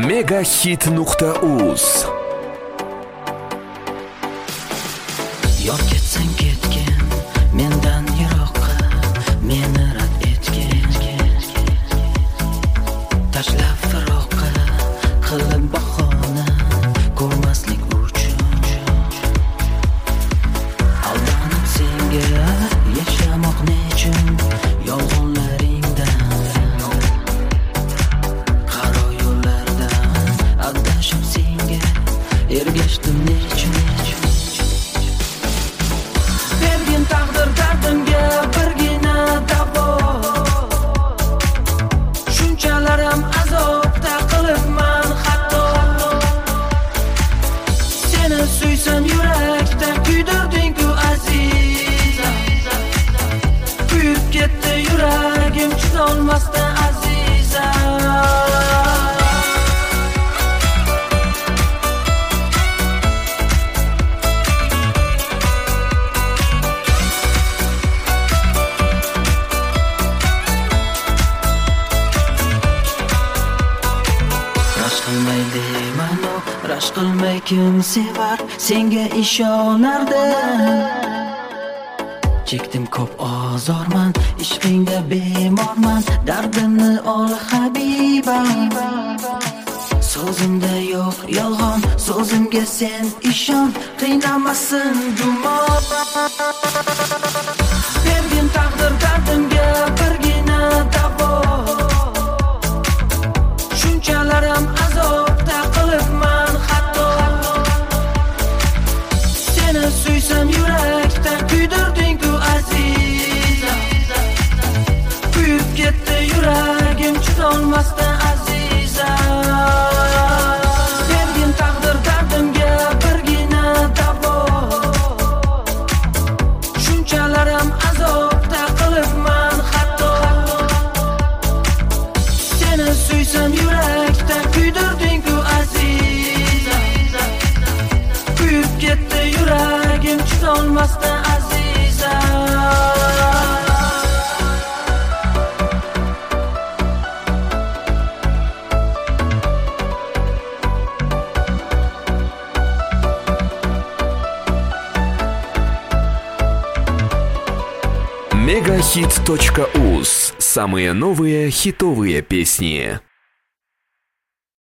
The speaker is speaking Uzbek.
Megahit.uz. Yor ketsang ketgin, mendan yiroqqa, meni rad etgin. Tashlab firoqqa, qilib bahona, ko'rmaslik uchun. Aldanib senga yashamoq nechun, yolg'onlaringdan, qaro yo'llardan adashib senga ergashdim nechun. Bergin taqdir dardimga birgina davo, shunchalarim azobda qilibman xato. Seni suysam yurakda kuydirding-ku aziza, kuyib ketdi yuragim chidolmasdan aziza. Rash qilmay deymanu, rash qilmay kim sevar, senga ishonardi. Chekdim ko'p ozorman, ishqingda bemorman, dardimni ol habiba. So'zimda yo'q yolg'on, so'zimga sen ishon, qiynamasin gumon. Bergin taqdir dardimga birgina davo, shunchalarim azobda qilibman xato. Seni suysam yurakda kuydirding-ku aziza, kuyib ketdi yuragim chidolmasdan aziza. Bergin taqdir dardimga birgina davo, shunchalarim azobda qilibman xato. Seni suysam yurakda kuydirding-ku aziza, kuyib ketdi yuragim chidolmasdan aziza. Megahit.uz. Самые новые хитовые песни.